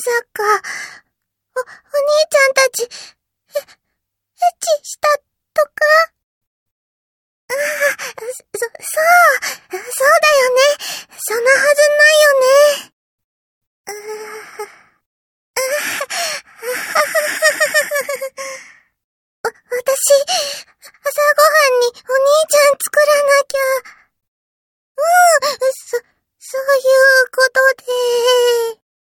さか、お兄ちゃんたち、エッチしたとか？そう